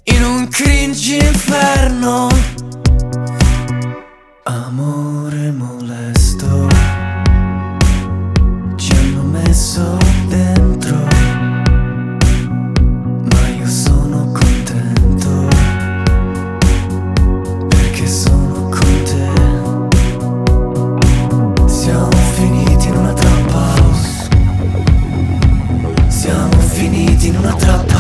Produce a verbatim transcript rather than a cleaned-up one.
in un cringe inferno. Amore molesto ci hanno messo dentro, ma io sono contento perché sono con te. Siamo finiti in una trap house, siamo finiti in una trap